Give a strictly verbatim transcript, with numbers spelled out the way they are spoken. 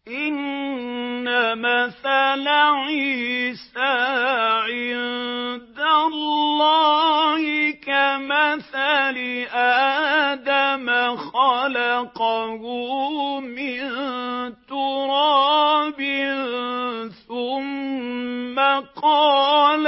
إِنَّ مَثَلَ عِيسَىٰ عِندَ اللَّهِ كَمَثَلِ آدَمَ خَلَقَهُ مِن تُرَابٍ ثُمَّ قَالَ